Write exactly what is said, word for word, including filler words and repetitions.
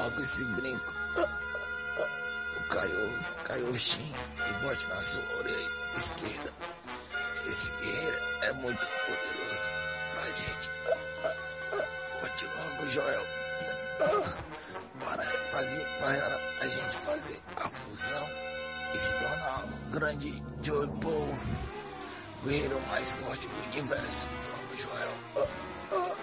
logo esse brinco do Kaio, Kaioshin e bote na sua orelha esquerda. Esse guerreiro é muito poderoso pra gente. Bote logo, Joel. Para, fazer, para a gente fazer a fusão e se tornar o grande Joy Paul, o guerreiro mais forte do universo. Vamos, Joel.